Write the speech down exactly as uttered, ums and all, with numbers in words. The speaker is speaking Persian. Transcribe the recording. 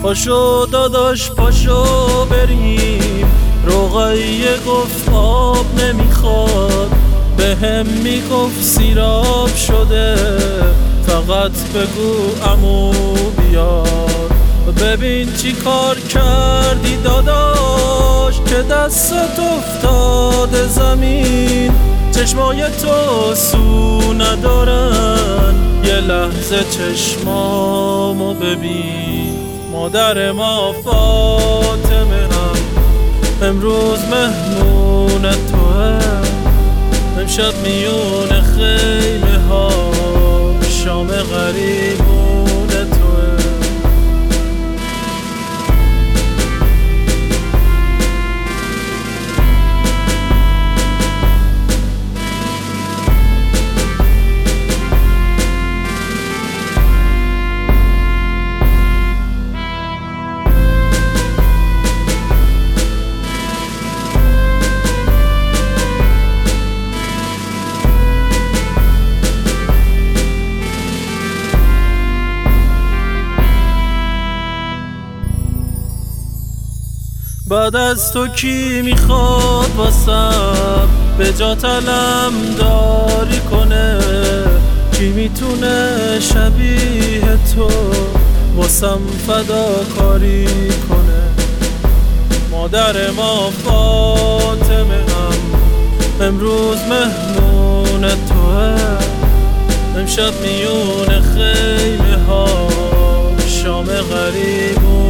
پاشو داداش پاشو بریم، رقیه گفت آب نمیخواد، به هم میگفت سیراب شده، فقط بگو عمو بیاد. ببین چی کار کردی داداش که دستت افتاده زمین، چشمای تو سو ندارن، یه لحظه چشمامو ببین. مادر ما فاطمه هم امروز مهمون توه، امشب میون خیمه ها شام غریبون توه. بعد از تو کی میخواد واسم به جا علم داری کنه؟ کی میتونه شبیه تو واسم فداکاری کنه؟ مادر ما فاطمه هم امروز مهمون توه، امشب میون خیمه ها شام غریبون